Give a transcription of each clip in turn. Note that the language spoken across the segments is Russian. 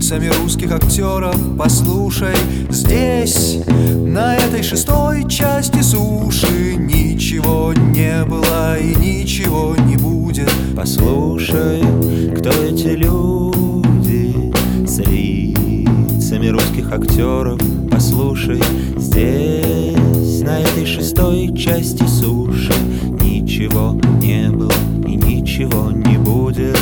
лицами русских актеров. Послушай, здесь, на этой шестой части суши, ничего не было и ничего не будет. Послушай, кто эти люди с лицами русских актеров. Послушай, здесь, на этой шестой части суши, ничего не было и ничего не будет.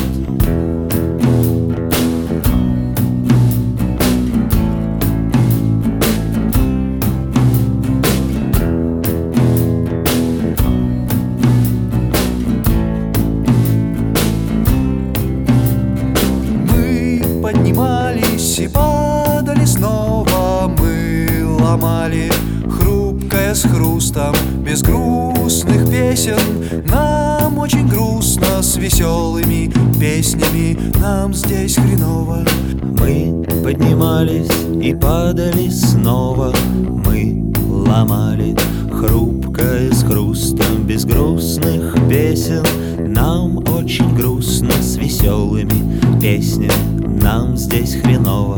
Поднимались и падали снова, мы ломали хрупкое с хрустом, без грустных песен. Нам очень грустно с веселыми песнями, нам здесь хреново. Мы поднимались и падали снова, мы ломали хрупкое с хрустом, без грустных песен. Нам очень грустно с веселыми песнями, нам здесь хреново.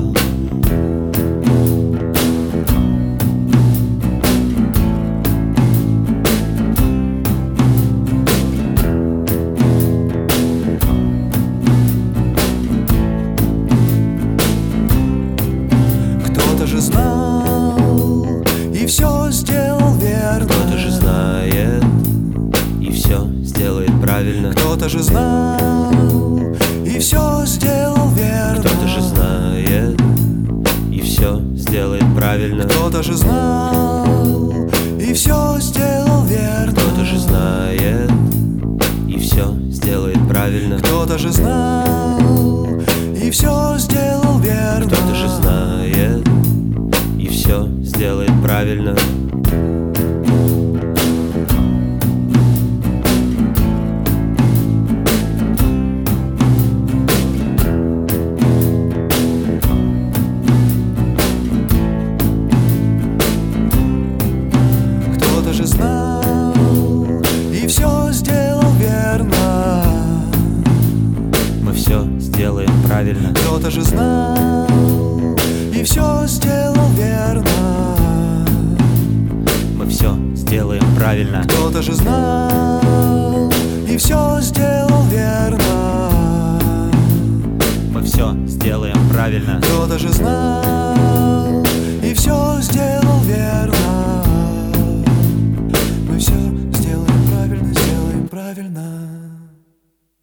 Кто-то же знал и все сделал верно. Кто-то же знает и все сделает правильно. Кто-то же знал и все сделал верно. Кто-то же знает и все сделает правильно. Кто-то же знал и все сделал верно. Кто-то же знает и все сделает правильно. Кто-то же знал и все сделал верно. Кто-то же знает и все сделает правильно. Кто-то же знал и все сделал верно. Мы все сделаем правильно. Кто-то же знал и все сделал верно. Мы все сделаем правильно. Кто-то же знал и все сделал верно. Мы все сделаем правильно. Кто-то же знал